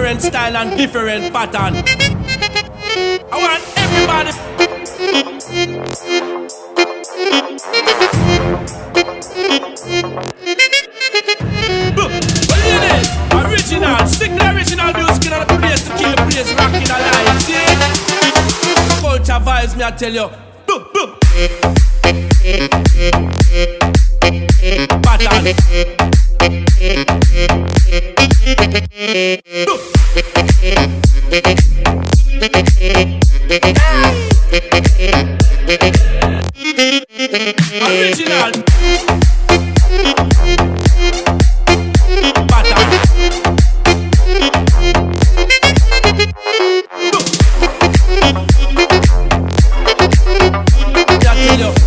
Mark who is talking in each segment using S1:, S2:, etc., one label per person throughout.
S1: different style and different pattern. I want everybody. What it is? Original. Stick the original music on the place to keep the place rocking alive. See? Culture vibes, me I tell you. Pattern. Original. Pattern. I tell you.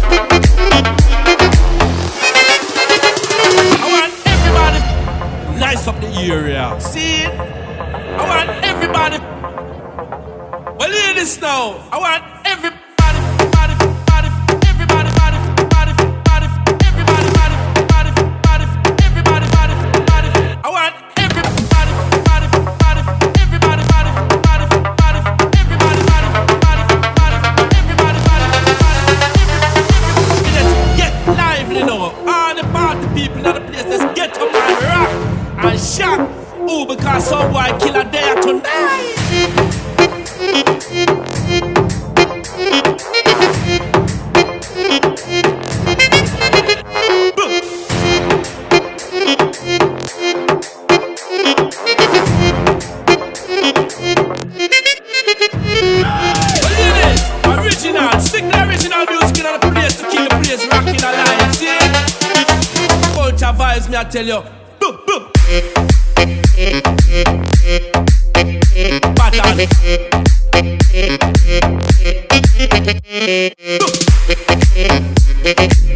S1: I want everybody nice up the area. See? I want everybody. Well, hear this now. I want everybody. Shot. Oh, because some white killer there tonight. What it is? Original. Stick the original music on the place to keep the place rocking alive. See? Culture vibes, me I tell you. Pattern.